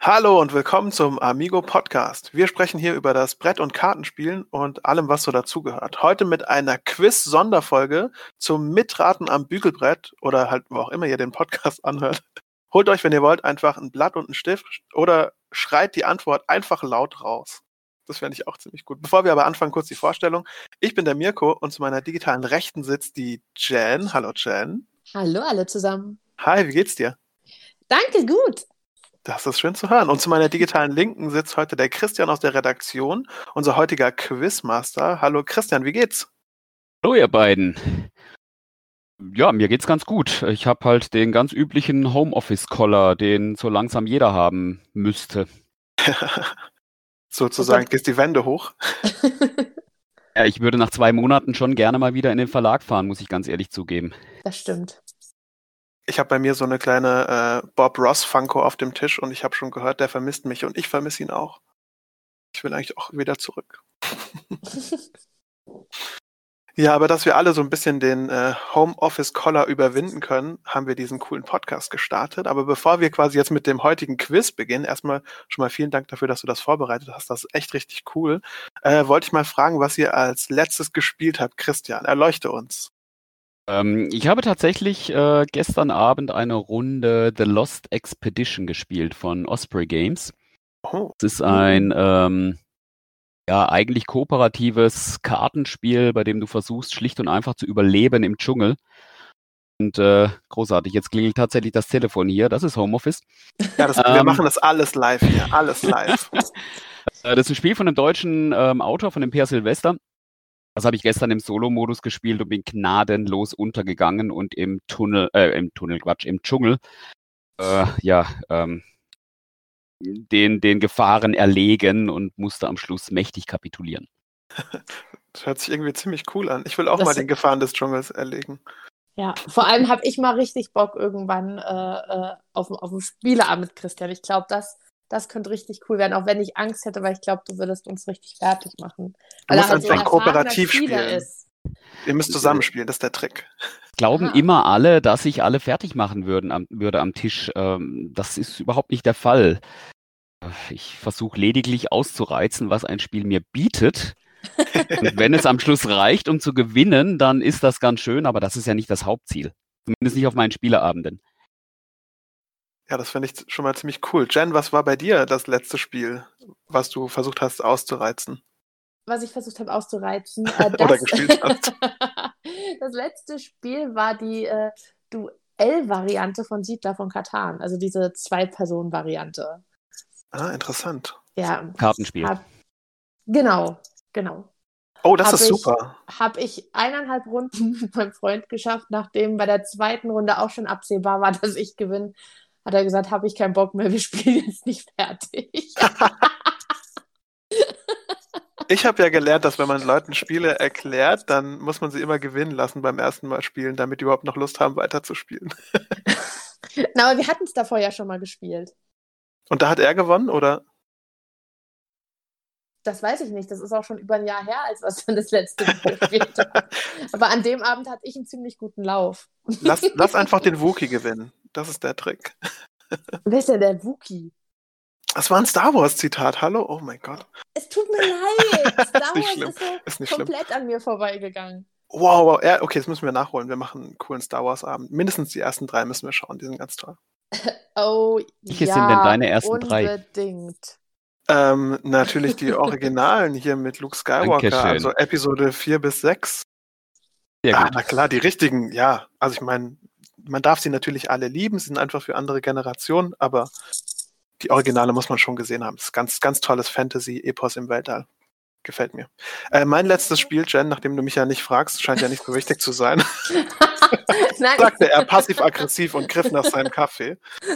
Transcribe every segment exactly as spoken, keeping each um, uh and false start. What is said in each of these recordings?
Hallo und willkommen zum Amigo Podcast. Wir sprechen hier über das Brett- und Kartenspielen und allem, was so dazugehört. Heute mit einer Quiz-Sonderfolge zum Mitraten am Bügelbrett oder halt, wo auch immer ihr den Podcast anhört. Holt euch, wenn ihr wollt, einfach ein Blatt und einen Stift oder schreit die Antwort einfach laut raus. Das fände ich auch ziemlich gut. Bevor wir aber anfangen, kurz die Vorstellung. Ich bin der Mirko und zu meiner digitalen Rechten sitzt die Jen. Hallo Jen. Hallo alle zusammen. Hi, wie geht's dir? Danke, gut. Das ist schön zu hören. Und zu meiner digitalen Linken sitzt heute der Christian aus der Redaktion, unser heutiger Quizmaster. Hallo Christian, wie geht's? Hallo ihr beiden. Ja, mir geht's ganz gut. Ich habe halt den ganz üblichen Homeoffice-Collar, den so langsam jeder haben müsste. Sozusagen, gehst die Wände hoch. Ja, ich würde nach zwei Monaten schon gerne mal wieder in den Verlag fahren, muss ich ganz ehrlich zugeben. Das stimmt. Ich habe bei mir so eine kleine äh, Bob Ross Funko auf dem Tisch und ich habe schon gehört, der vermisst mich und ich vermisse ihn auch. Ich will eigentlich auch wieder zurück. Ja, aber dass wir alle so ein bisschen den äh, Homeoffice-Collar überwinden können, haben wir diesen coolen Podcast gestartet. Aber bevor wir quasi jetzt mit dem heutigen Quiz beginnen, erstmal schon mal vielen Dank dafür, dass du das vorbereitet hast. Das ist echt richtig cool. Äh, wollte ich mal fragen, was ihr als letztes gespielt habt. Christian, erleuchte uns. Ähm, ich habe tatsächlich äh, gestern Abend eine Runde The Lost Expedition gespielt von Osprey Games. Oh. Das ist ein ähm, ja eigentlich kooperatives Kartenspiel, bei dem du versuchst, schlicht und einfach zu überleben im Dschungel. Und äh, großartig, jetzt klingelt tatsächlich das Telefon hier, das ist Homeoffice. Ja, das, ähm, wir machen das alles live hier, alles live. Das ist ein Spiel von einem deutschen ähm, Autor, von dem Per Silvester. Das habe ich gestern im Solo-Modus gespielt und bin gnadenlos untergegangen und im Tunnel, äh, im Tunnel, Quatsch, im Dschungel, äh, ja, ähm, den, den Gefahren erlegen und musste am Schluss mächtig kapitulieren. Das hört sich irgendwie ziemlich cool an. Ich will auch Das- mal den Gefahren des Dschungels erlegen. Ja, vor allem habe ich mal richtig Bock irgendwann äh, äh, auf, auf einen Spieleabend mit Christian. Ich glaube, das, das könnte richtig cool werden, auch wenn ich Angst hätte, weil ich glaube, du würdest uns richtig fertig machen. Weil musst er halt so ein einfach erfahrener kooperativ Spieler spielen. ist. Ihr müsst zusammenspielen, das ist der Trick. Glauben Aha. immer alle, dass ich alle fertig machen würden am, würde am Tisch. Ähm, das ist überhaupt nicht der Fall. Ich versuche lediglich auszureizen, was ein Spiel mir bietet. Und wenn es am Schluss reicht, um zu gewinnen, dann ist das ganz schön, aber das ist ja nicht das Hauptziel. Zumindest nicht auf meinen Spieleabenden. Ja, das finde ich schon mal ziemlich cool. Jen, was war bei dir das letzte Spiel, was du versucht hast auszureizen? Was ich versucht habe auszureizen. Äh, das, Oder gespielt hast. Das letzte Spiel war die äh, Duell-Variante von Siedler von Catan, also diese Zwei-Personen-Variante. Ah, interessant. Ja, Kartenspiel. Hab, genau, genau. Oh, das Hab ist ich, super. Habe ich eineinhalb Runden mit meinem Freund geschafft, nachdem bei der zweiten Runde auch schon absehbar war, dass ich gewinne. Hat er gesagt, habe ich keinen Bock mehr, wir spielen jetzt nicht fertig. Ich habe ja gelernt, dass wenn man Leuten Spiele erklärt, dann muss man sie immer gewinnen lassen beim ersten Mal spielen, damit die überhaupt noch Lust haben, weiterzuspielen. Na, aber wir hatten es davor ja schon mal gespielt. Und da hat er gewonnen, oder? Das weiß ich nicht. Das ist auch schon über ein Jahr her, als wir dann das letzte Mal gespielt haben. Aber an dem Abend hatte ich einen ziemlich guten Lauf. Lass, lass einfach den Wookie gewinnen. Das ist der Trick. Wer ist denn der Wookie? Das war ein Star Wars Zitat, hallo? Oh mein Gott. Es tut mir leid. Star nicht Wars schlimm. ist so Ist nicht komplett an mir vorbeigegangen. Wow, wow. Ja, okay, das müssen wir nachholen. Wir machen einen coolen Star Wars Abend. Mindestens die ersten drei müssen wir schauen. Die sind ganz toll. Oh, Welche ja, sind denn deine ersten drei? unbedingt. Ähm, natürlich die Originalen hier mit Luke Skywalker, Dankeschön. also Episode vier bis sechs. Sehr Ah, gut. na klar, die richtigen, ja. Also ich meine, man darf sie natürlich alle lieben, sie sind einfach für andere Generationen, aber die Originale muss man schon gesehen haben. Das ist ganz, ganz tolles Fantasy-Epos im Weltall. Gefällt mir. Äh, mein letztes Spiel, Jen, nachdem du mich ja nicht fragst, scheint ja nicht so wichtig zu sein, Nein, sagte er passiv-aggressiv und griff nach seinem Kaffee.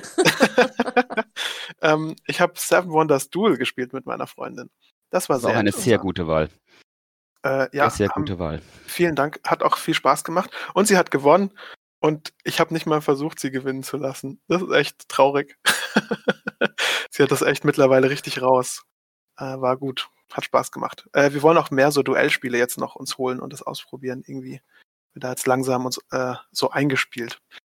ähm, ich habe Seven Wonders Duel gespielt mit meiner Freundin. Das war Das ist auch sehr eine sehr interessant. gute Wahl. Äh, ja, Sehr, sehr haben, gute Wahl. vielen Dank. Hat auch viel Spaß gemacht. Und sie hat gewonnen. Und ich habe nicht mal versucht, sie gewinnen zu lassen. Das ist echt traurig. Sie hat das echt mittlerweile richtig raus. Äh, war gut. Hat Spaß gemacht. Äh, wir wollen auch mehr so Duellspiele jetzt noch uns holen und das ausprobieren irgendwie. Wir da jetzt langsam uns äh, so eingespielt.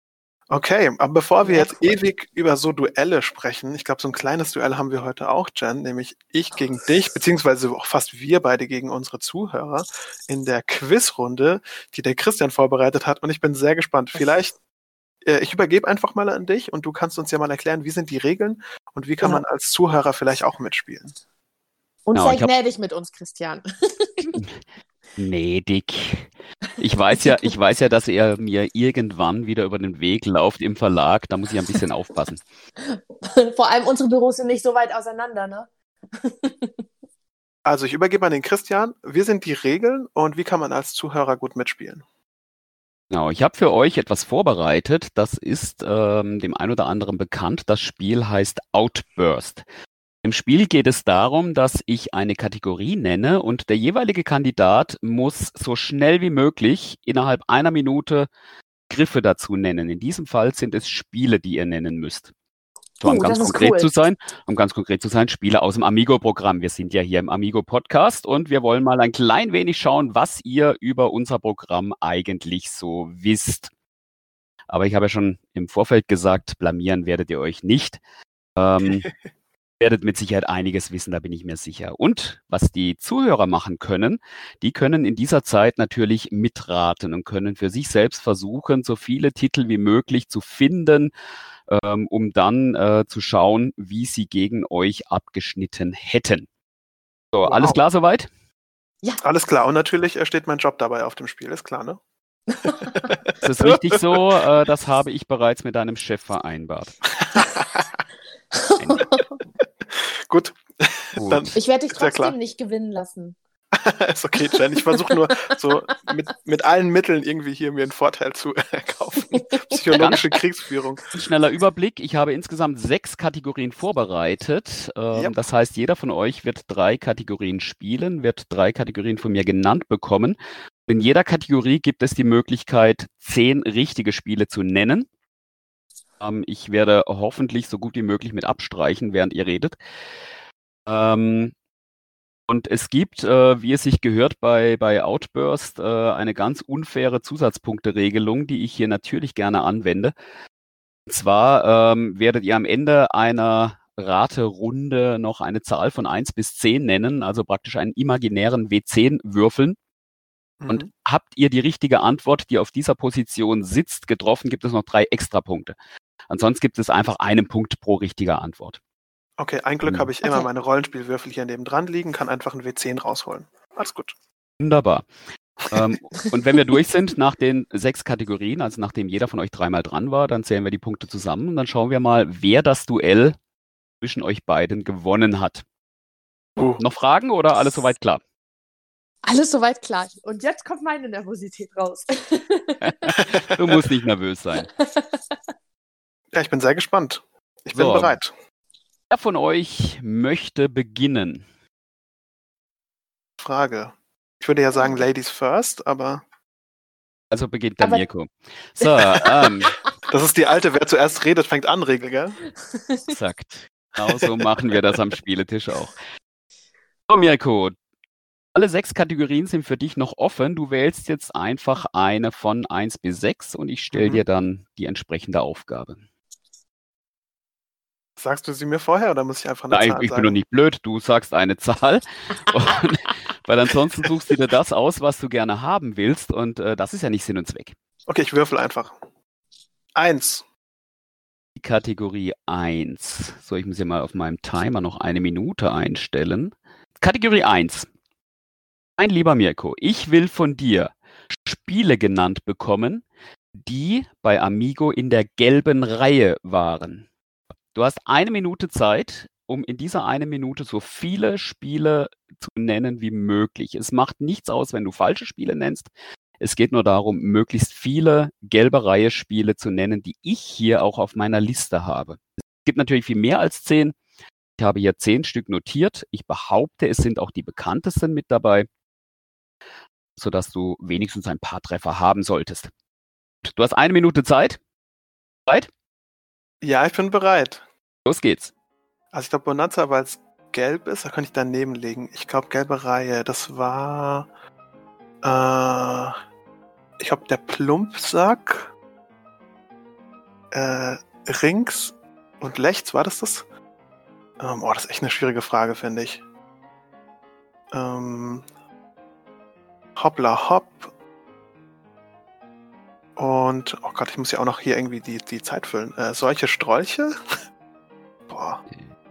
Okay, aber bevor wir Ja, jetzt cool. ewig über so Duelle sprechen, ich glaube, so ein kleines Duell haben wir heute auch, Jen, nämlich ich gegen dich, beziehungsweise auch fast wir beide gegen unsere Zuhörer in der Quizrunde, die der Christian vorbereitet hat. Und ich bin sehr gespannt. Vielleicht, äh, ich übergebe einfach mal an dich und du kannst uns ja mal erklären, wie sind die Regeln und wie kann Genau. man als Zuhörer vielleicht auch mitspielen. Und Genau, sei ich hab- gnädig mit uns, Christian. Nee, Dick. Ich weiß ja, ich weiß ja, dass er mir irgendwann wieder über den Weg läuft im Verlag. Da muss ich ein bisschen aufpassen. Vor allem unsere Büros sind nicht so weit auseinander, ne? Also ich übergebe an den Christian. Wir sind die Regeln und wie kann man als Zuhörer gut mitspielen? Genau, ich habe für euch etwas vorbereitet. Das ist ähm, dem einen oder anderen bekannt. Das Spiel heißt Outburst. Im Spiel geht es darum, dass ich eine Kategorie nenne und der jeweilige Kandidat muss so schnell wie möglich innerhalb einer Minute Griffe dazu nennen. In diesem Fall sind es Spiele, die ihr nennen müsst. So, um Uh, ganz das ist konkret cool. zu sein, um ganz konkret zu sein, Spiele aus dem Amigo-Programm. Wir sind ja hier im Amigo-Podcast und wir wollen mal ein klein wenig schauen, was ihr über unser Programm eigentlich so wisst. Aber ich habe ja schon im Vorfeld gesagt, blamieren werdet ihr euch nicht. Ähm, werdet mit Sicherheit einiges wissen, da bin ich mir sicher. Und was die Zuhörer machen können, die können in dieser Zeit natürlich mitraten und können für sich selbst versuchen, so viele Titel wie möglich zu finden, ähm, um dann äh, zu schauen, wie sie gegen euch abgeschnitten hätten. So, Wow. alles klar soweit? Alles klar. Und natürlich äh, steht mein Job dabei auf dem Spiel, ist klar, ne? Das ist richtig so, äh, das habe ich bereits mit deinem Chef vereinbart. Gut. Gut. Dann Ich werde dich ist ja klar. trotzdem nicht gewinnen lassen. Ist okay, Jen. Ich versuche nur so mit, mit allen Mitteln irgendwie hier mir einen Vorteil zu erkaufen. Psychologische Kriegsführung. Ein schneller Überblick. Ich habe insgesamt sechs Kategorien vorbereitet. Ähm, Ja. Das heißt, jeder von euch wird drei Kategorien spielen, wird drei Kategorien von mir genannt bekommen. In jeder Kategorie gibt es die Möglichkeit, zehn richtige Spiele zu nennen. Ähm, ich werde hoffentlich so gut wie möglich mit abstreichen, während ihr redet. Ähm, und es gibt, äh, wie es sich gehört bei, bei Outburst, äh, eine ganz unfaire Zusatzpunkteregelung, die ich hier natürlich gerne anwende. Und zwar ähm, werdet ihr am Ende einer Raterunde noch eine Zahl von eins bis zehn nennen, also praktisch einen imaginären W zehn würfeln. Und Mhm. habt ihr die richtige Antwort, die auf dieser Position sitzt, getroffen, gibt es noch drei Extrapunkte. Ansonsten gibt es einfach einen Punkt pro richtige Antwort. Okay, ein Glück Mhm. habe ich immer Okay. meine Rollenspielwürfel hier nebendran liegen, kann einfach einen W zehn rausholen. Alles gut. Wunderbar. ähm, und wenn wir durch sind nach den sechs Kategorien, also nachdem jeder von euch dreimal dran war, dann zählen wir die Punkte zusammen und dann schauen wir mal, wer das Duell zwischen euch beiden gewonnen hat. Uh. Noch Fragen oder alles soweit klar? Alles soweit klar. Und jetzt kommt meine Nervosität raus. Du musst nicht nervös sein. Ja, ich bin sehr gespannt. Ich bin So. bereit. Wer von euch möchte beginnen? Frage. Ich würde ja sagen Ladies first, aber Also beginnt der Aber- Mirko. So, ähm, das ist die alte, wer zuerst redet, fängt an, Regel, gell? exakt. Genau so machen wir das am Spieletisch auch. So, Mirko, alle sechs Kategorien sind für dich noch offen. Du wählst jetzt einfach eine von eins bis sechs und ich stelle Mhm. dir dann die entsprechende Aufgabe. Sagst du sie mir vorher oder muss ich einfach eine Nein, Zahl ich sagen? bin doch nicht blöd. Du sagst eine Zahl. Und, weil ansonsten suchst du dir das aus, was du gerne haben willst. Und äh, das ist ja nicht Sinn und Zweck. Okay, ich würfel einfach. Eins. Die Kategorie eins. So, ich muss hier mal auf meinem Timer noch eine Minute einstellen. Kategorie eins. Mein lieber Mirko, ich will von dir Spiele genannt bekommen, die bei Amigo in der gelben Reihe waren. Du hast eine Minute Zeit, um in dieser eine Minute so viele Spiele zu nennen wie möglich. Es macht nichts aus, wenn du falsche Spiele nennst. Es geht nur darum, möglichst viele gelbe Reihe-Spiele zu nennen, die ich hier auch auf meiner Liste habe. Es gibt natürlich viel mehr als zehn. Ich habe hier zehn Stück notiert. Ich behaupte, es sind auch die bekanntesten mit dabei, sodass du wenigstens ein paar Treffer haben solltest. Du hast eine Minute Zeit. Zeit? Ja, ich bin bereit. Los geht's. Also ich glaube, Bonanza, weil es gelb ist, da könnte ich daneben legen. Ich glaube, gelbe Reihe, das war äh, ich glaube, der Plumpsack Äh, Rings und Lechts, war das das? Ähm, oh, das ist echt eine schwierige Frage, finde ich. Ähm, Hoppla Hopp. Und, oh Gott, ich muss ja auch noch hier irgendwie die, die Zeit füllen. Äh, solche Strolche? Boah.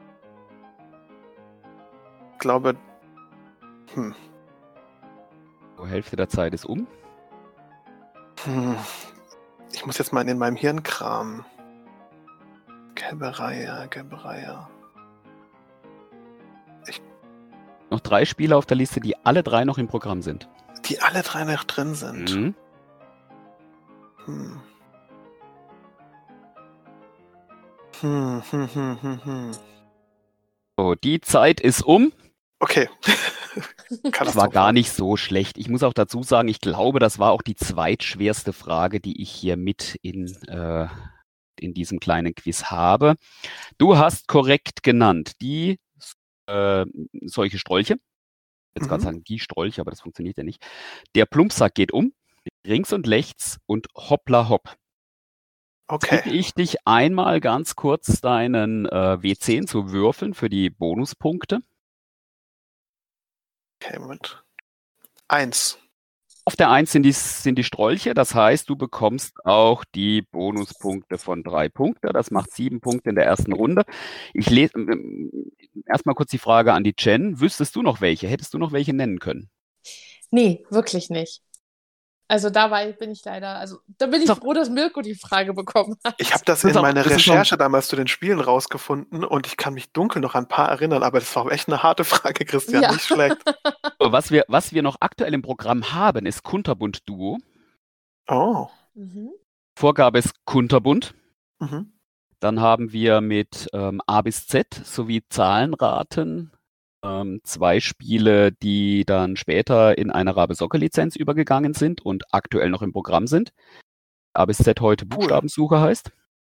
Ich glaube, hm. Die Hälfte der Zeit ist um. Hm. Ich muss jetzt mal in meinem Hirn kramen. Gelbe Reihe, gelbe Reihe. Ich, Noch drei Spiele auf der Liste, die alle drei noch im Programm sind. die alle drei noch drin sind. Mhm. Hm. Hm, hm, hm, hm, hm. So, die Zeit ist um. Okay. Das war gar nicht so schlecht. Ich muss auch dazu sagen, ich glaube, das war auch die zweitschwerste Frage, die ich hier mit in, äh, in diesem kleinen Quiz habe. Du hast korrekt genannt die äh, solche Strolche. Ich jetzt gerade Mhm. sagen, die Strolche, aber das funktioniert ja nicht. Der Plumpsack geht um, Rings und Lechts und Hoppla Hopp. Okay. Bitte ich dich einmal ganz kurz deinen äh, W zehn zu würfeln für die Bonuspunkte. Okay, Moment. Eins. Auf der eins sind die, sind die Strolche, das heißt, du bekommst auch die Bonuspunkte von drei Punkten. Das macht sieben Punkte in der ersten Runde. Ich lese ähm, erstmal kurz die Frage an die Jen. Wüsstest du noch welche? Hättest du noch welche nennen können? Nee, wirklich nicht. Also dabei bin ich leider, also da bin ich Doch. froh, dass Mirko die Frage bekommen hat. Ich habe das Das ist in auch- meiner das ist Recherche damals zu den Spielen rausgefunden und ich kann mich dunkel noch an ein paar erinnern, aber das war auch echt eine harte Frage, Christian, Ja. nicht schlecht. So, was wir, was wir noch aktuell im Programm haben, ist Kunterbund Duo. Oh. Mhm. Vorgabe ist Kunterbund. Mhm. Dann haben wir mit ähm, A bis Z sowie Zahlenraten ähm, zwei Spiele, die dann später in eine Rabe-Soccer-Lizenz übergegangen sind und aktuell noch im Programm sind. A bis Z heute Buchstabensuche heißt.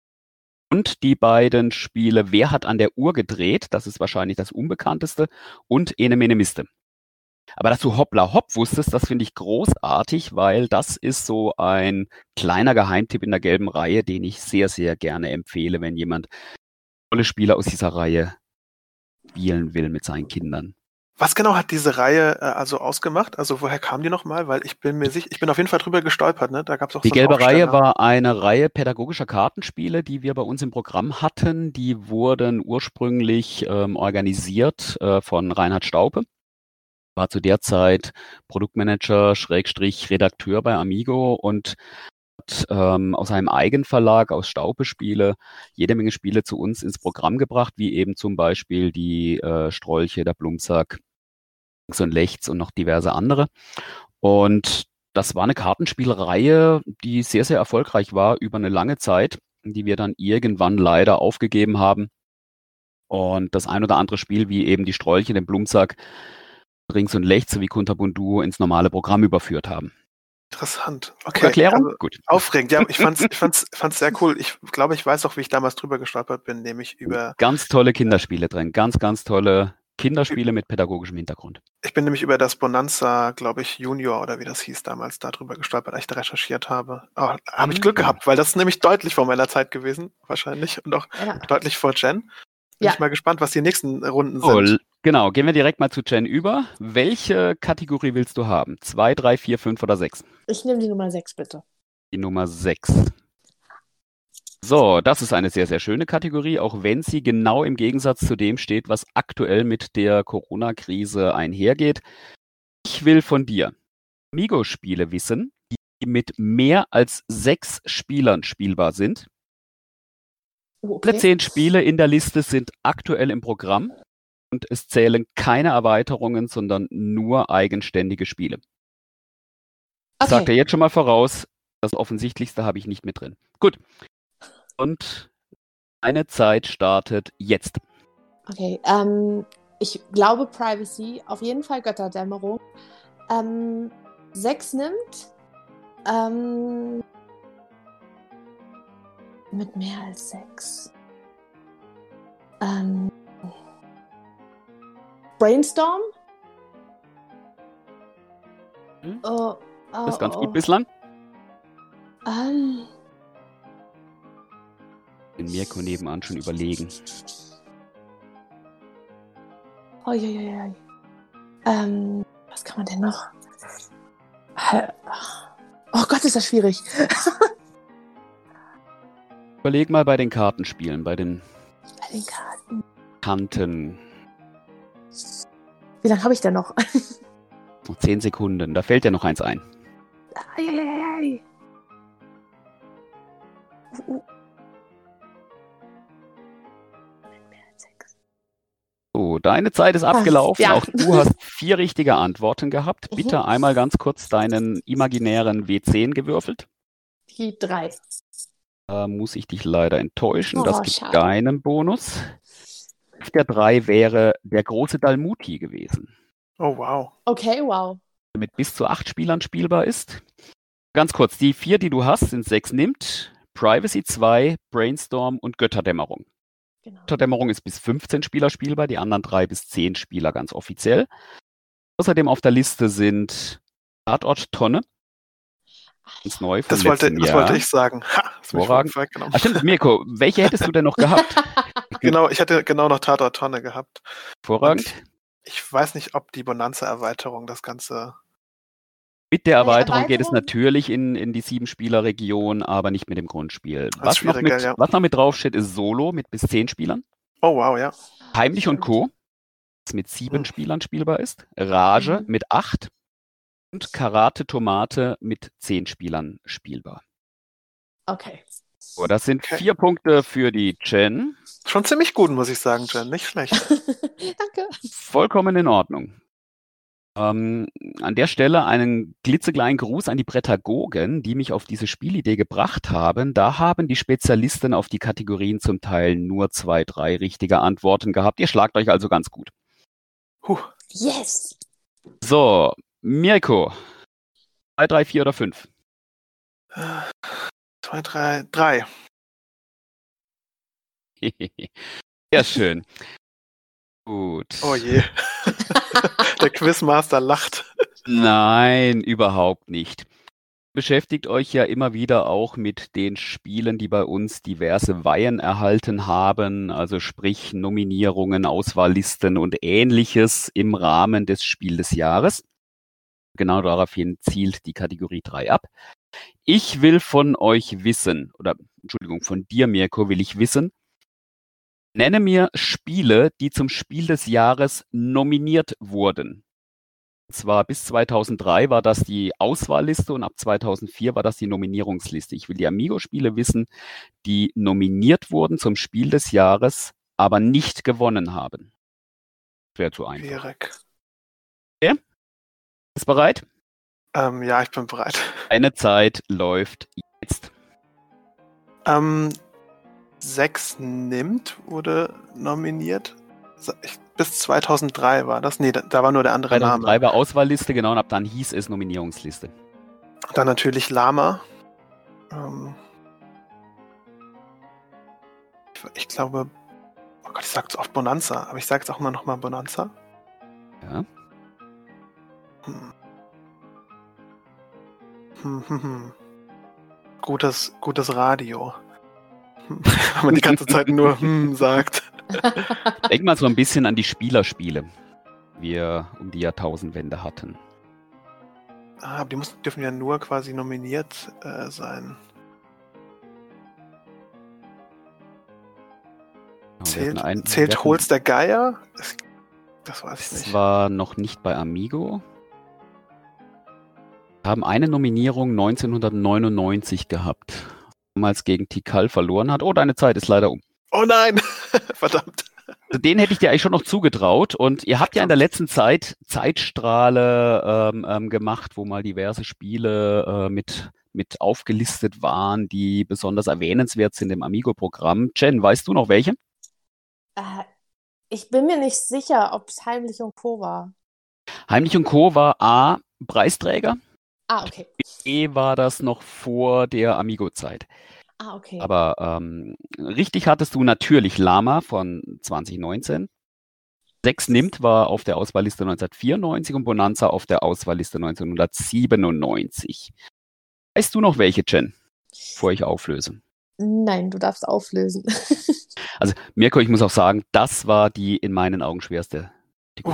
Und die beiden Spiele Wer hat an der Uhr gedreht? Das ist wahrscheinlich das unbekannteste. Und Ene Mene Miste. Aber dass du Hoppla Hopp wusstest, das finde ich großartig, weil das ist so ein kleiner Geheimtipp in der gelben Reihe, den ich sehr, sehr gerne empfehle, wenn jemand tolle Spiele aus dieser Reihe spielen will mit seinen Kindern. Was genau hat diese Reihe äh, also ausgemacht? Also woher kam die nochmal? Weil ich bin mir sicher, ich bin auf jeden Fall drüber gestolpert, ne? Da gab es auch Die so einen gelbe Reihe Aufsteller. war eine Reihe pädagogischer Kartenspiele, die wir bei uns im Programm hatten. Die wurden ursprünglich ähm, organisiert äh, von Reinhard Staupe. War zu der Zeit Produktmanager, Schrägstrich Redakteur bei Amigo und hat ähm, aus einem Eigenverlag, aus Staupe Spiele, jede Menge Spiele zu uns ins Programm gebracht, wie eben zum Beispiel die äh, Strolche, der Plumpsack, Links und Lechts und noch diverse andere. Und das war eine Kartenspielreihe, die sehr, sehr erfolgreich war über eine lange Zeit, die wir dann irgendwann leider aufgegeben haben. Und das ein oder andere Spiel, wie eben die Strolche, den Plumpsack, Rings und Lechts sowie Kunterbund Duo ins normale Programm überführt haben. Interessant. Okay. Erklärung? Also, Gut. aufregend. Ja, ich fand's, ich fand's, fand's sehr cool. Ich glaube, ich weiß auch, wie ich damals drüber gestolpert bin, nämlich über. Ganz tolle Kinderspiele drin. Ganz, ganz tolle Kinderspiele mit pädagogischem Hintergrund. Ich bin nämlich über das Bonanza, glaube ich, Junior oder wie das hieß damals, darüber gestolpert, als ich da recherchiert habe. Aber habe ich Glück Mhm. gehabt, weil das ist nämlich deutlich vor meiner Zeit gewesen, wahrscheinlich. Und auch Ja. deutlich vor Jen. Bin Ja. ich mal gespannt, was die nächsten Runden Oh, sind. l- genau, gehen wir direkt mal zu Jen über. Welche Kategorie willst du haben? Zwei, drei, vier, fünf oder sechs? Ich nehme die Nummer sechs, bitte. Die Nummer sechs. So, das ist eine sehr, sehr schöne Kategorie, auch wenn sie genau im Gegensatz zu dem steht, was aktuell mit der Corona-Krise einhergeht. Ich will von dir Amigo-Spiele wissen, die mit mehr als sechs Spielern spielbar sind. Oh, Alle okay. zehn Spiele in der Liste sind aktuell im Programm und es zählen keine Erweiterungen, sondern nur eigenständige Spiele. Ich sage dir Okay. jetzt schon mal voraus, das Offensichtlichste habe ich nicht mit drin. Gut. Und eine Zeit startet jetzt. Okay. Ähm, ich glaube Privacy, auf jeden Fall Götterdämmerung. Ähm, sechs nimmt. Ähm, mit mehr als sechs. Ähm, Brainstorm? Hm? Oh, oh, Das ist ganz oh. gut bislang. Ähm, Mirko nebenan schon überlegen. Oh, ja, ja, ja. Ähm, was kann man denn noch? Oh Gott, ist das schwierig. Überleg mal bei den Kartenspielen, bei den Bei den Karten. Kanten. Wie lange habe ich denn noch? Noch zehn Sekunden, da fällt dir noch eins ein. Ai, ai, ai, ai. Uh, uh. So, deine Zeit ist abgelaufen. Ja. Auch du hast vier richtige Antworten gehabt. Bitte Mhm. einmal ganz kurz deinen imaginären W zehn gewürfelt. Die drei. Da muss ich dich leider enttäuschen. Oh, Das gibt schade. keinen Bonus. Auf der drei wäre der große Dalmuti gewesen, Oh, wow. Okay, wow. der mit bis zu acht Spielern spielbar ist. Ganz kurz, die vier, die du hast, sind sechs Nimmt, Privacy zwei, Brainstorm und Götterdämmerung. Genau. Götterdämmerung ist bis fünfzehn Spieler spielbar, die anderen drei bis zehn Spieler ganz offiziell. Außerdem auf der Liste sind Tatort Tonne. Ganz neu von Das wollte, letztem das Jahr. wollte ich sagen. Ha, das habe ich Hervorragend. vorweggenommen. Ah, stimmt, Mirko, welche hättest du denn noch gehabt? Genau, ich hatte genau noch Tatort Tonne gehabt. Hervorragend. Ich weiß nicht, ob die Bonanza-Erweiterung das Ganze. Mit der Bei der Erweiterung geht es Erweiterung? natürlich in, in die Sieben-Spieler-Region, aber nicht mit dem Grundspiel. Das ist Was noch, schwieriger, mit, ja. was noch mit draufsteht, ist Solo mit bis zehn Spielern. Oh, wow, ja. Heimlich und Stimmt. Co., das mit sieben Hm. Spielern spielbar ist. Rage Mhm. mit acht. Und Karate Tomate mit zehn Spielern spielbar. Okay. So, das sind Okay. vier Punkte für die Jen. Schon ziemlich gut, muss ich sagen, Jen. Nicht schlecht. Danke. Vollkommen in Ordnung. Ähm, an der Stelle einen klitzekleinen Gruß an die Prädagogen, die mich auf diese Spielidee gebracht haben. Da haben die Spezialisten auf die Kategorien zum Teil nur zwei, drei richtige Antworten gehabt. Ihr schlagt euch also ganz gut. Huh. Yes. So, Mirko. Drei, drei, vier oder fünf? Zwei, drei, drei. Sehr schön. Gut. Oh je. Der Quizmaster lacht. Nein, überhaupt nicht. Beschäftigt euch ja immer wieder auch mit den Spielen, die bei uns diverse Weihen erhalten haben, also sprich Nominierungen, Auswahllisten und Ähnliches im Rahmen des Spiel des Jahres. Genau daraufhin zielt die Kategorie drei ab. Ich will von euch wissen, oder Entschuldigung, von dir, Mirko, will ich wissen, nenne mir Spiele, die zum Spiel des Jahres nominiert wurden. Und zwar bis zweitausenddrei war das die Auswahlliste und ab zweitausendvier war das die Nominierungsliste. Ich will die Amigo-Spiele wissen, die nominiert wurden zum Spiel des Jahres, aber nicht gewonnen haben. Wäre zu einfach. Schwierig. Ist bereit? Ähm, ja, ich bin bereit. Eine Zeit läuft jetzt. Ähm, sechs nimmt wurde nominiert. Ich, bis zweitausenddrei war das. Nee, da, da war nur der andere zweitausenddrei Name. war Auswahlliste, genau, und ab dann hieß es Nominierungsliste. Dann natürlich Lama. Ähm, ich, ich glaube, oh Gott, ich sag so oft Bonanza, aber ich sage jetzt auch mal nochmal Bonanza. Ja. Hm. Hm, hm, hm. Gutes, gutes Radio. Hm. Wenn man die ganze Zeit nur hm sagt. Denk mal so ein bisschen an die Spielerspiele, die wir um die Jahrtausendwende hatten. Ah, aber die müssen, dürfen ja nur quasi nominiert äh, sein. Ja, wir Zählt, hatten ein- wir zählt hatten- Holz der Geier? Das, das weiß ich Das nicht. war noch nicht bei Amigo. Wir haben eine Nominierung neunzehnhundertneunundneunzig gehabt. Damals gegen Tikal verloren hat. Oh, deine Zeit ist leider um. Oh nein! Verdammt. Also den hätte ich dir eigentlich schon noch zugetraut. Und ihr habt ja in der letzten Zeit Zeitstrahle ähm, ähm, gemacht, wo mal diverse Spiele äh, mit, mit aufgelistet waren, die besonders erwähnenswert sind im Amigo-Programm. Jen, weißt du noch welche? Äh, ich bin mir nicht sicher, ob es Heimlich und Co. war. Heimlich und Co. war A, Preisträger. Ah, okay. B war das noch vor der Amigo-Zeit. Ah, okay. Aber ähm, richtig hattest du natürlich Lama von zwanzig neunzehn. Sechs nimmt war auf der Auswahlliste neunzehnhundertvierundneunzig und Bonanza auf der Auswahlliste neunzehnhundertsiebenundneunzig. Weißt du noch welche, Jen? Bevor ich auflöse. Nein, du darfst auflösen. Also, Mirko, ich muss auch sagen, das war die in meinen Augen schwerste. Uh.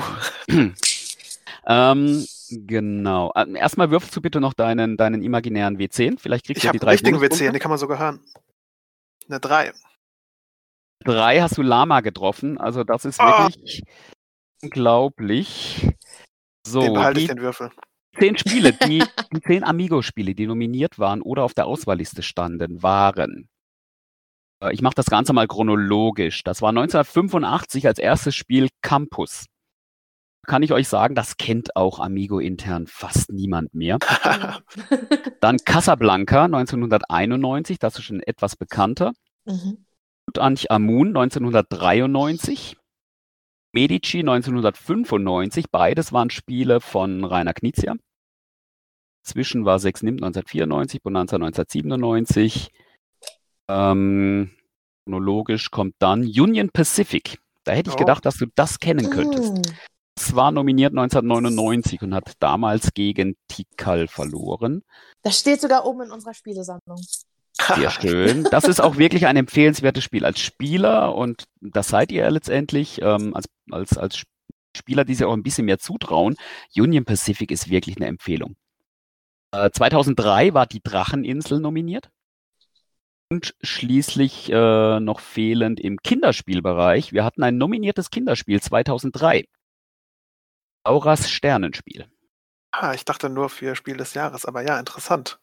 ähm, genau. Ähm, Erstmal würfelst du bitte noch deinen, deinen imaginären W zehn. Vielleicht kriegst Ich du habe die einen drei richtigen W Bonuspunkte. zehn, den kann man sogar hören. Eine drei. Drei hast du Lama getroffen. Also, das ist Oh. wirklich unglaublich. So, Den behalte ich, die den Würfel. zehn Spiele, die, die zehn Amigo-Spiele, die nominiert waren oder auf der Auswahlliste standen, waren. Äh, Ich mache das Ganze mal chronologisch. Das war neunzehnhundertfünfundachtzig als erstes Spiel Campus. Kann ich euch sagen, das kennt auch Amigo intern fast niemand mehr. Dann Casablanca neunzehnhunderteinundneunzig, das ist schon etwas bekannter. Mhm. Tutanchamun neunzehnhundertdreiundneunzig. Medici neunzehnhundertfünfundneunzig. Beides waren Spiele von Rainer Knizia. Zwischen war sechs Nimmt neunzehnhundertvierundneunzig, Bonanza neunzehnhundertsiebenundneunzig. Ähm, chronologisch kommt dann Union Pacific. Da hätte ich Oh. gedacht, dass du das kennen könntest. Mm. Es war nominiert neunzehnhundertneunundneunzig und hat damals gegen Tikal verloren. Das steht sogar oben in unserer Spielesammlung. Sehr schön. Das ist auch wirklich ein empfehlenswertes Spiel als Spieler und das seid ihr ja letztendlich ähm, als, als, als Spieler, die sich auch ein bisschen mehr zutrauen. Union Pacific ist wirklich eine Empfehlung. Äh, zweitausenddrei war die Dracheninsel nominiert. Und schließlich äh, noch fehlend im Kinderspielbereich. Wir hatten ein nominiertes Kinderspiel zweitausenddrei. Auras Sternenspiel. Ah, ich dachte nur für Spiel des Jahres, aber ja, interessant.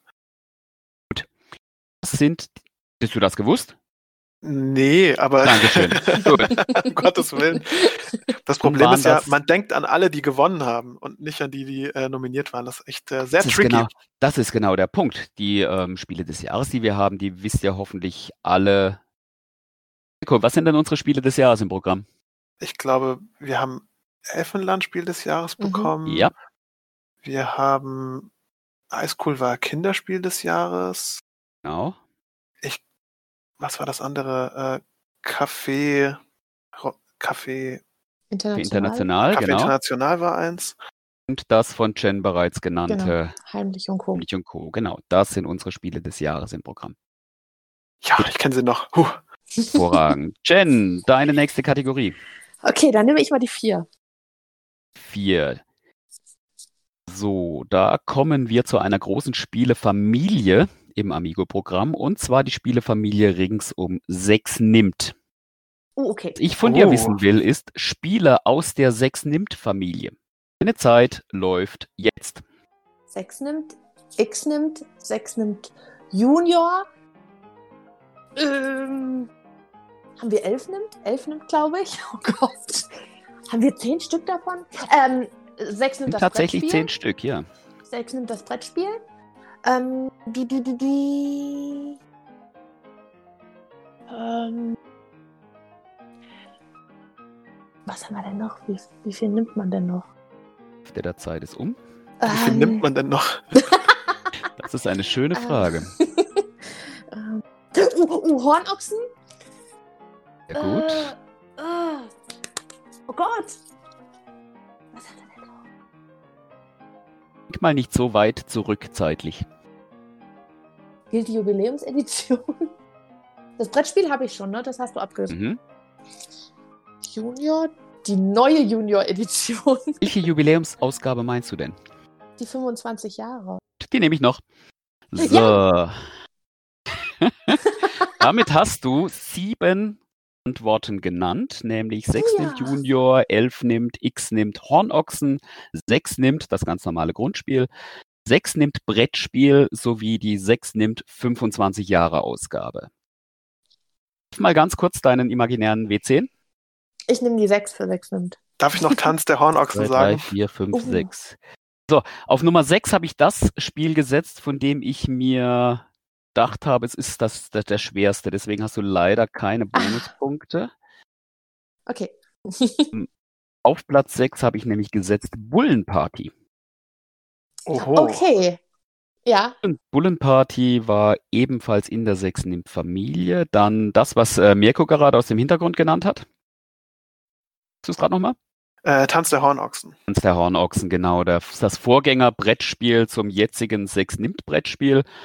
Das sind, hast du das gewusst? Nee, aber Dankeschön. Gut. um Gottes Willen. Das Nun Problem waren ist ja, das- man denkt an alle, die gewonnen haben und nicht an die, die äh, nominiert waren. Das ist echt äh, sehr Das ist, tricky. genau, das ist genau der Punkt. Die ähm, Spiele des Jahres, die wir haben, die wisst ihr hoffentlich alle. Nico, was sind denn unsere Spiele des Jahres im Programm? Ich glaube, wir haben Elfenland Spiel des Jahres Mhm. bekommen. Ja. Wir haben Highschool war Kinderspiel des Jahres. Genau. Was war das andere? Äh, Café, Ro- Café, International. International, Café genau. International war eins. Und das von Jen bereits genannte Heimlich und Co. Heimlich und Co. Genau, das sind unsere Spiele des Jahres im Programm. Ja, ich kenne sie noch. Huh. Hervorragend. Jen, deine nächste Kategorie. Okay, dann nehme ich mal die vier. Vier. So, da kommen wir zu einer großen Spielefamilie im Amigo-Programm und zwar die Spielefamilie ringsum sechs Nimmt. Oh, okay. Was ich von Oh. dir wissen will, ist Spiele aus der sechs Nimmt-Familie. Deine Zeit läuft jetzt. sechs nimmt, X nimmt, sechs nimmt Junior. Ähm, haben wir elf nimmt? elf nimmt, glaube ich. Oh Gott. Haben wir zehn Stück davon? Ähm, sechs nimmt das Tatsächlich Brettspiel. zehn Stück, ja. sechs nimmt das Brettspiel. Ähm, die, die, die, die. Ähm, was haben wir denn noch? Wie, wie viel nimmt man denn noch? Der der Zeit ist um. Wie viel Ähm, nimmt man denn noch? Das ist eine schöne Frage. ähm, uh, uh, Hornochsen? Sehr gut. Äh, äh, oh Gott! Was hat er denn noch? Denk mal nicht so weit zurück zeitlich. Gilt die Jubiläumsedition? Das Brettspiel habe ich schon, ne? Das hast du abgelöst. Mhm. Junior? Die neue Junior-Edition. Welche Jubiläumsausgabe meinst du denn? Die fünfundzwanzig Jahre. Die nehme ich noch. So. Damit hast du sieben Antworten genannt, nämlich sechs Ja. nimmt Junior, elf nimmt, X nimmt Hornochsen, sechs nimmt das ganz normale Grundspiel, sechs nimmt Brettspiel sowie die sechs nimmt fünfundzwanzig Jahre Ausgabe. Mal ganz kurz deinen imaginären W zehn. Ich nehme die sechs für sechs nimmt. Darf ich noch Tanz der Hornochsen zwei, drei, sagen? vier, fünf, Oh. sechs. So, auf Nummer sechs habe ich das Spiel gesetzt, von dem ich mir gedacht habe, es ist das, das der schwerste. Deswegen hast du leider keine Bonuspunkte. Okay. Auf Platz sechs habe ich nämlich gesetzt Bullenparty. Oho. Okay. Ja. Und Bullenparty war ebenfalls in der sechs nimmt Familie. Dann das, was äh, Mirko gerade aus dem Hintergrund genannt hat. Hast du es gerade nochmal? Äh, Tanz der Hornochsen. Tanz der Hornochsen, genau. Der, das Vorgänger-Brettspiel zum jetzigen sechs nimmt Brettspiel.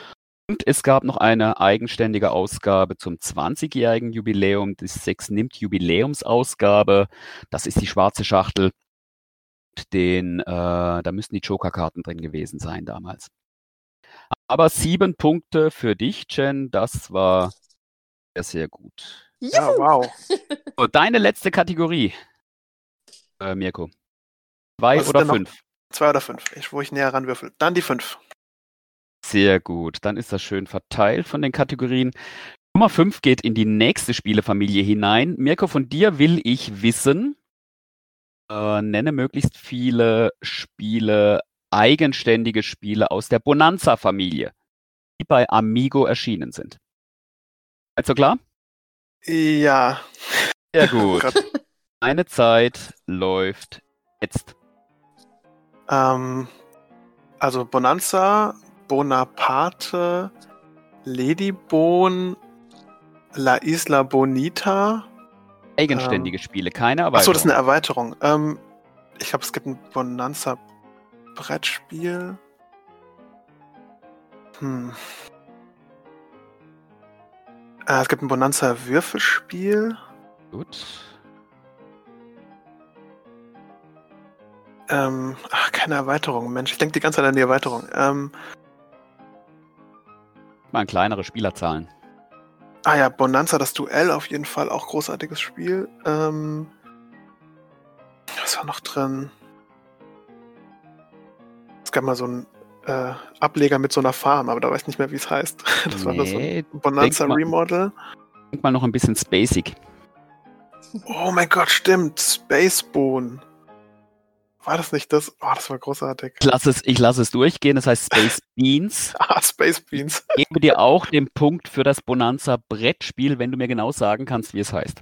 Und es gab noch eine eigenständige Ausgabe zum zwanzigjährigen Jubiläum. Die sechs nimmt Jubiläumsausgabe. Das ist die schwarze Schachtel. Den, äh, da müssten die Joker-Karten drin gewesen sein damals. Aber sieben Punkte für dich, Jen. Das war sehr, sehr gut. Ja, wow. So, deine letzte Kategorie, äh, Mirko. Zwei Was ist oder denn noch? fünf? Zwei oder fünf, ich, wo ich näher ranwürfel. Dann die fünf. Sehr gut. Dann ist das schön verteilt von den Kategorien. Nummer fünf geht in die nächste Spielefamilie hinein. Mirko, von dir will ich wissen, äh, nenne möglichst viele Spiele, eigenständige Spiele aus der Bonanza-Familie, die bei Amigo erschienen sind. Also klar? Ja. Sehr Oh gut. Gott. Eine Zeit läuft jetzt. Ähm, also Bonanza, Bonaparte, Ladybone, La Isla Bonita. Eigenständige Ähm, Spiele, keine Erweiterung. Achso, das ist eine Erweiterung. Ähm, ich glaube, es gibt ein Bonanza-Brettspiel. Hm. Äh, es gibt ein Bonanza-Würfelspiel. Gut. Ähm, ach, keine Erweiterung, Mensch. Ich denke die ganze Zeit an die Erweiterung. Ähm, Mal kleinere Spielerzahlen. ah ja, Bonanza, das Duell, auf jeden Fall auch großartiges Spiel. Ähm, was war noch drin? Es gab mal so einen äh, Ableger mit so einer Farm, aber da weiß ich nicht mehr, wie es heißt. Das war nur so Nee, ein Bonanza denk mal- Remodel. Denk mal noch ein bisschen spacig. Oh mein Gott, stimmt. Spacebone. War das nicht das? Oh, das war großartig. Ich lasse es, ich lasse es durchgehen, das heißt Space Beans. Ah, Space Beans. Ich gebe dir auch den Punkt für das Bonanza Brettspiel, wenn du mir genau sagen kannst, wie es heißt.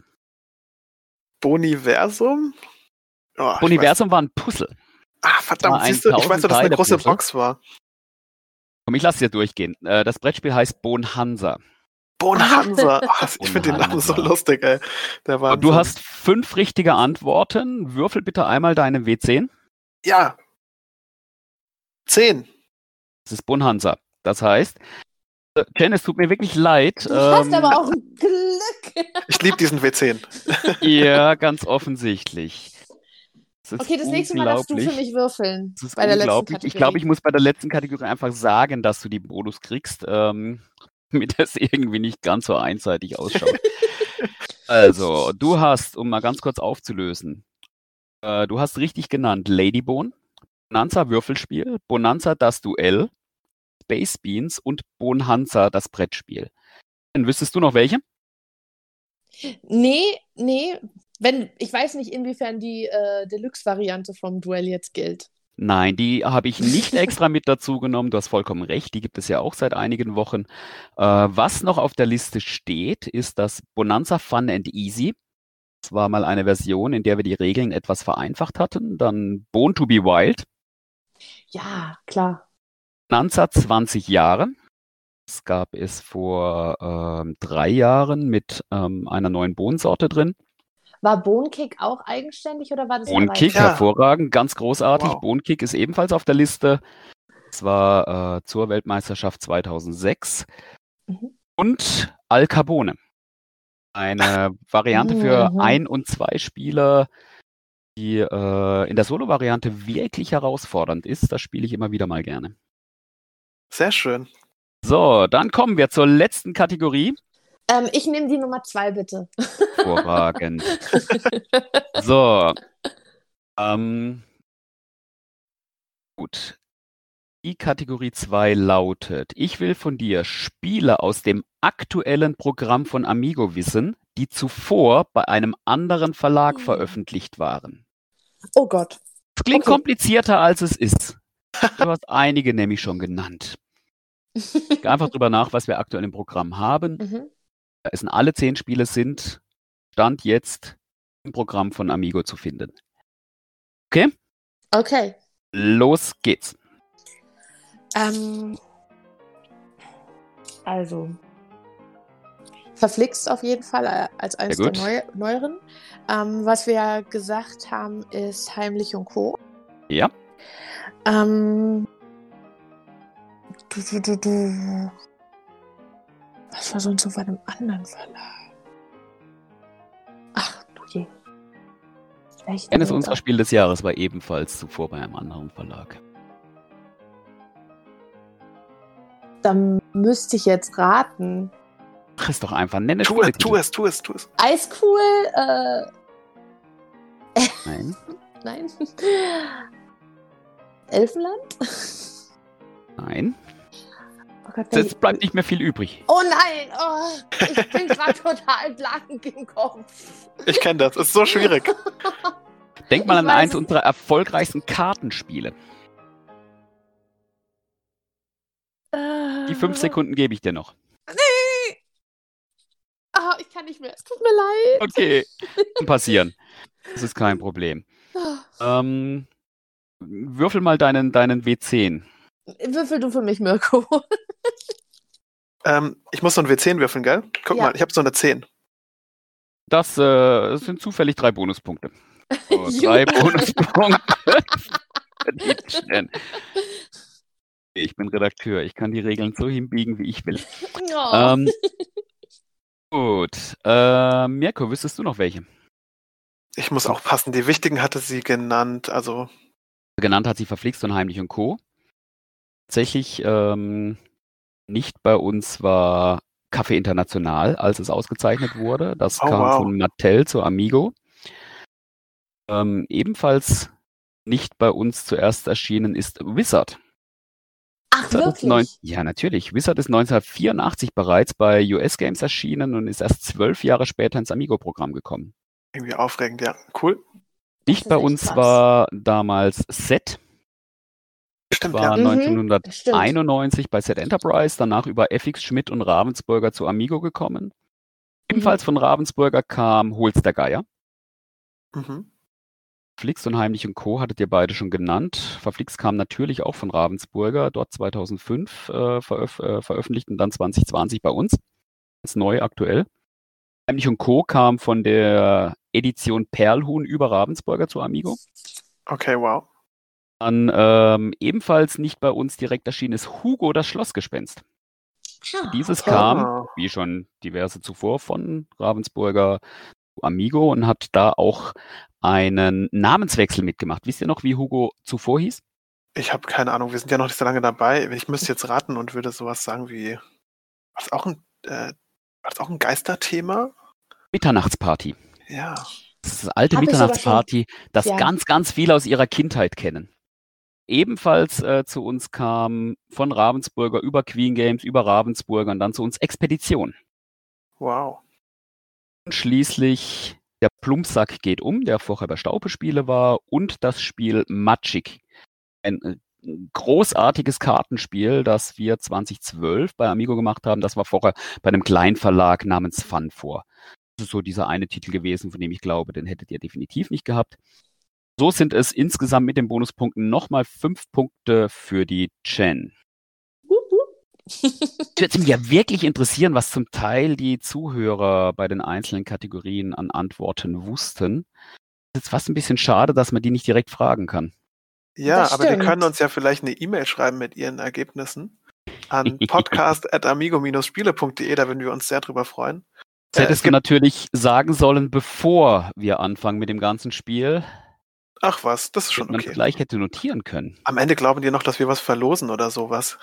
Boniversum? Oh, ich Universum war ein Puzzle. weiß- Ah, verdammt, war ein siehst du, ich weiß nur, dass es eine große tausend-Teile-Puzzle. Box war. Komm, ich lasse es dir durchgehen. Äh, Das Brettspiel heißt Bonhanza. Bonanza. Oh, ich finde den Namen so Bonanza. lustig, ey. Der war Du hast fünf richtige Antworten. Würfel bitte einmal deine W zehn. Ja. Zehn. Das ist Bonhanza. Das heißt, äh, Jen, es tut mir wirklich leid. Du hast ähm, aber auch ein Glück. Ich liebe diesen W zehn. Ja, ganz offensichtlich. Das ist Okay, das nächste Mal darfst du für unglaublich. mich würfeln. Das ist Bei der letzten unglaublich. Kategorie. Ich glaube, ich muss bei der letzten Kategorie einfach sagen, dass du die Bonus kriegst, ähm, damit das irgendwie nicht ganz so einseitig ausschaut. Also, du hast, um mal ganz kurz aufzulösen, äh, du hast richtig genannt Ladybone, Bonanza Würfelspiel, Bonanza das Duell, Space Beans und Bonhanza das Brettspiel. Dann wüsstest du noch welche? Nee, nee. Wenn, ich weiß nicht, inwiefern die äh, Deluxe-Variante vom Duell jetzt gilt. Nein, die habe ich nicht extra mit dazu genommen. Du hast vollkommen recht, die gibt es ja auch seit einigen Wochen. Äh, was noch auf der Liste steht, ist das Bonanza Fun and Easy. Das war mal eine Version, in der wir die Regeln etwas vereinfacht hatten. Dann Born to be Wild, Ja, klar. Bonanza zwanzig Jahre. Das gab es vor ähm, drei Jahren mit ähm, einer neuen Bohnensorte drin. War Bohnenkick auch eigenständig oder war das Bohnenkick, Ja. hervorragend, ganz großartig. Wow. Bohnenkick ist ebenfalls auf der Liste. Das war äh, zur Weltmeisterschaft zweitausendsechs. Mhm. Und Al Capone. Eine Variante für Mhm. ein- und zwei Spieler, die äh, in der Solo-Variante wirklich herausfordernd ist. Das spiele ich immer wieder mal gerne. Sehr schön. So, dann kommen wir zur letzten Kategorie. Ähm, ich nehme die Nummer zwei, bitte. Hervorragend. So. Ähm, gut. Die Kategorie zwei lautet: Ich will von dir Spiele aus dem aktuellen Programm von Amigo wissen, die zuvor bei einem anderen Verlag veröffentlicht waren. Oh Gott. Das klingt Okay. komplizierter, als es ist. Du hast einige nämlich schon genannt. Denk einfach drüber nach, was wir aktuell im Programm haben. Mhm. Da sind alle zehn Spiele sind Stand jetzt im Programm von Amigo zu finden. Okay, Okay. los geht's. Ähm, also, verflixt auf jeden Fall äh, als eines Sehr der gut. Neu neueren. Ähm, was wir ja gesagt haben, ist Heimlich und Co. Ja, Ähm, du, du, du, du. Was war sonst so bei einem anderen Verlag? Ach, du je. Welchen Eines denn unserer da? Spiele des Jahres war ebenfalls zuvor bei einem anderen Verlag. Dann müsste ich jetzt raten. Mach es doch einfach, nenne Tu es, tu es, tu es, tu es. Eiscool, äh, Nein, nein. Elfenland? nein. Oh Gott, welche- Es bleibt nicht mehr viel übrig. Oh nein, oh, ich bin gerade total blank im Kopf. Ich kenne das, ist so schwierig. Denk mal Ich an weiß eins es. unserer erfolgreichsten Kartenspiele. Die fünf Sekunden gebe ich dir noch. Nee. Ah, ich kann nicht mehr. Es tut mir leid. Okay, kann passieren. Das ist kein Problem. Ähm, würfel mal deinen, deinen W zehn. Würfel du für mich, Mirko. Ähm, ich muss so ein W zehn würfeln, gell? Guck Ja. mal, ich habe so eine zehn. Das äh, sind zufällig drei Bonuspunkte. So, drei Juhu. Bonuspunkte. für die Jen. Ich bin Redakteur. Ich kann die Regeln so hinbiegen, wie ich will. Oh. Ähm, gut. Äh, Mirko, wüsstest du noch welche? Ich muss auch passen, die wichtigen hatte sie genannt, also Genannt hat sie Verflixt und Heimlich und Co. Tatsächlich ähm, nicht bei uns war Café International, als es ausgezeichnet wurde. Das Oh, kam wow. von Mattel zu Amigo. Ähm, ebenfalls nicht bei uns zuerst erschienen ist Wizard. Ach, Wizard ist neun- wirklich? Ja, natürlich. Wizard ist neunzehnhundertvierundachtzig bereits bei U S Games erschienen und ist erst zwölf Jahre später ins Amigo-Programm gekommen. irgendwie aufregend, ja. Cool. Nicht ist bei echt uns krass. war damals Set, Stimmt, war ja. Mhm, neunzehnhunderteinundneunzig bei Set Enterprise, danach über F X Schmidt und Ravensburger zu Amigo gekommen. Ebenfalls von Ravensburger kam Holz der Geier. Mhm. Verflixt und Heimlich und Co. hattet ihr beide schon genannt. Verflixt kam natürlich auch von Ravensburger, dort zweitausendfünf äh, veröf äh, veröffentlicht und dann zwanzig zwanzig bei uns. Ganz neu, aktuell. Heimlich und Co. kam von der Edition Perlhuhn über Ravensburger zu Amigo. Okay, wow. Dann ähm, ebenfalls nicht bei uns direkt erschienen ist Hugo, das Schlossgespenst. Ah, Dieses okay. kam, Ah. wie schon diverse zuvor, von Ravensburger zu Amigo und hat da auch einen Namenswechsel mitgemacht. Wisst ihr noch, wie Hugo zuvor hieß? Ich habe keine Ahnung, wir sind ja noch nicht so lange dabei. Ich müsste jetzt raten und würde sowas sagen wie, war das auch ein, äh, war das auch ein Geisterthema? Mitternachtsparty. Ja. Das ist das alte Hab ich sogar Mitternachtsparty, das ja. ganz, ganz viele aus ihrer Kindheit kennen. Ebenfalls äh, zu uns kam von Ravensburger über Queen Games, über Ravensburger und dann zu uns Expedition. Wow. Und schließlich der Plumpsack geht um, der vorher bei Staupe-Spiele war, und das Spiel Magic. Ein äh, großartiges Kartenspiel, das wir zweitausendzwölf bei Amigo gemacht haben. Das war vorher bei einem Kleinverlag namens Fun vor. Das ist so dieser eine Titel gewesen, von dem ich glaube, den hättet ihr definitiv nicht gehabt. So sind es insgesamt mit den Bonuspunkten nochmal fünf Punkte für die Jen. Wup, wup. Es würde mich ja wirklich interessieren, was zum Teil die Zuhörer bei den einzelnen Kategorien an Antworten wussten. Es ist fast ein bisschen schade, dass man die nicht direkt fragen kann. Ja, Das aber die stimmt. können uns ja vielleicht eine E-Mail schreiben mit ihren Ergebnissen an podcast at amigo spiele punkt de, da würden wir uns sehr drüber freuen. Das Äh, hättest es du gibt, natürlich sagen sollen, bevor wir anfangen mit dem ganzen Spiel, ach was, das ist damit schon man okay. vielleicht hätte notieren können. Am Ende glauben die noch, dass wir was verlosen oder sowas.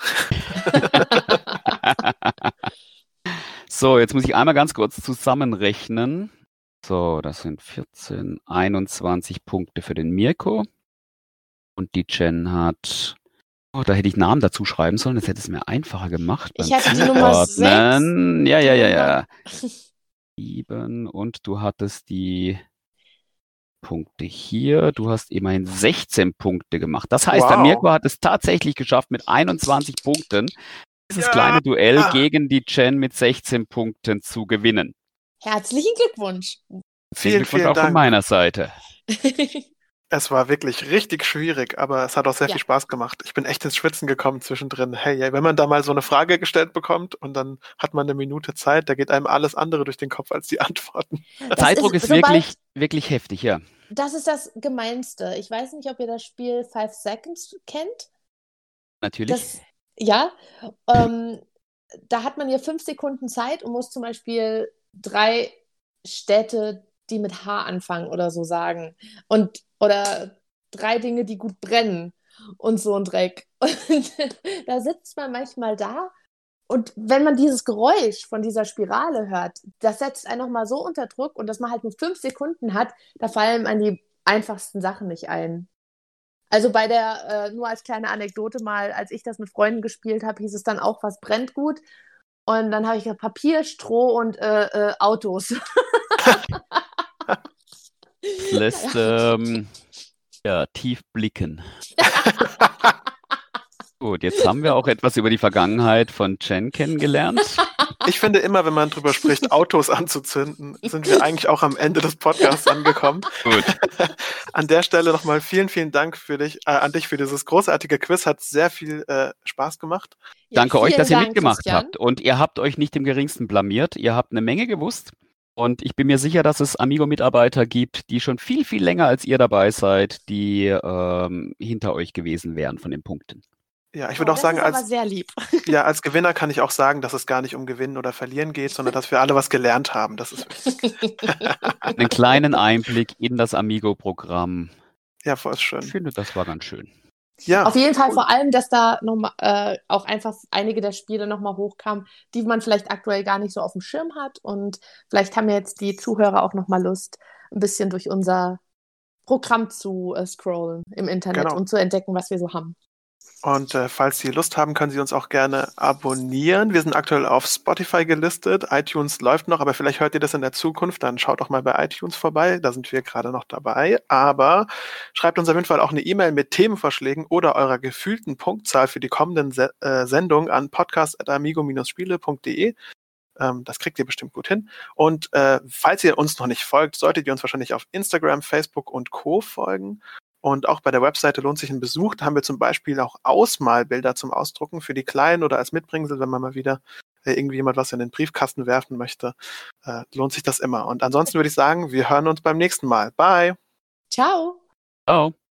So, jetzt muss ich einmal ganz kurz zusammenrechnen. So, das sind vierzehn, einundzwanzig Punkte für den Mirko. Und die Jen hat... Oh, da hätte ich Namen dazu schreiben sollen, das hätte es mir einfacher gemacht. Ich beim hatte die Nummer Zuordnen. Ja, ja, ja, ja. Nummer- Sieben und du hattest die Punkte hier. Du hast immerhin sechzehn Punkte gemacht. Das heißt, der Wow. Mirko hat es tatsächlich geschafft, mit einundzwanzig Punkten dieses Ja. kleine Duell Ah. gegen die Jen mit sechzehn Punkten zu gewinnen. Herzlichen Glückwunsch. Vielen, Glückwunsch vielen auch von Dank. meiner Seite. Es war wirklich richtig schwierig, aber es hat auch sehr Ja. viel Spaß gemacht. Ich bin echt ins Schwitzen gekommen zwischendrin. Hey, ja, wenn man da mal so eine Frage gestellt bekommt und dann hat man eine Minute Zeit, da geht einem alles andere durch den Kopf als die Antworten. Das Zeitdruck ist, sobald- wirklich, wirklich heftig, ja. Das ist das Gemeinste. Ich weiß nicht, ob ihr das Spiel Five Seconds kennt. Natürlich. Das, ja, ähm, da hat man ja fünf Sekunden Zeit und muss zum Beispiel drei Städte, die mit H anfangen oder so sagen. Und, oder drei Dinge, die gut brennen und so ein Dreck. Und da sitzt man manchmal da und wenn man dieses Geräusch von dieser Spirale hört, das setzt einen nochmal so unter Druck und dass man halt nur fünf Sekunden hat, da fallen einem die einfachsten Sachen nicht ein. Also bei der, äh, nur als kleine Anekdote mal, als ich das mit Freunden gespielt habe, hieß es dann auch, was brennt gut. Und dann habe ich gesagt, Papier, Stroh und äh, äh, Autos. Das lässt ähm, ja, tief blicken. Gut, jetzt haben wir auch etwas über die Vergangenheit von Jen kennengelernt. Ich finde immer, wenn man drüber spricht, Autos anzuzünden, sind wir eigentlich auch am Ende des Podcasts angekommen. Gut. An der Stelle nochmal vielen, vielen Dank für dich, äh, an dich für dieses großartige Quiz. Hat sehr viel äh, Spaß gemacht. Ja, Danke euch, vielen dass ihr Dank, mitgemacht Christian. habt. Und ihr habt euch nicht im geringsten blamiert. Ihr habt eine Menge gewusst. Und ich bin mir sicher, dass es Amigo-Mitarbeiter gibt, die schon viel, viel länger als ihr dabei seid, die ähm, hinter euch gewesen wären von den Punkten. Ja, ich würde Oh, auch sagen, das ist aber als, sehr lieb. ja, als Gewinner kann ich auch sagen, dass es gar nicht um Gewinnen oder Verlieren geht, sondern dass wir alle was gelernt haben. Das ist wichtig. Einen kleinen Einblick in das Amigo-Programm. Ja, voll schön. Ich finde, das war ganz schön. Ja, Auf jeden Fall vor allem, dass da noch mal, äh, auch einfach einige der Spiele nochmal hochkamen, die man vielleicht aktuell gar nicht so auf dem Schirm hat. Und vielleicht haben ja jetzt die Zuhörer auch nochmal Lust, ein bisschen durch unser Programm zu äh, scrollen im Internet Genau. und zu entdecken, was wir so haben. Und äh, falls Sie Lust haben, können Sie uns auch gerne abonnieren. Wir sind aktuell auf Spotify gelistet. iTunes läuft noch, aber vielleicht hört ihr das in der Zukunft. Dann schaut doch mal bei iTunes vorbei. Da sind wir gerade noch dabei. Aber schreibt uns auf jeden Fall auch eine E-Mail mit Themenvorschlägen oder eurer gefühlten Punktzahl für die kommenden Se- äh, Sendungen an podcast at amigo dash spiele punkt de. Ähm, das kriegt ihr bestimmt gut hin. Und äh, falls ihr uns noch nicht folgt, solltet ihr uns wahrscheinlich auf Instagram, Facebook und Co. folgen. Und auch bei der Webseite lohnt sich ein Besuch. Da haben wir zum Beispiel auch Ausmalbilder zum Ausdrucken für die Kleinen oder als Mitbringsel, wenn man mal wieder äh, irgendwie jemand was in den Briefkasten werfen möchte. Äh, lohnt sich das immer. Und ansonsten würde ich sagen, wir hören uns beim nächsten Mal. Bye! Ciao! Ciao!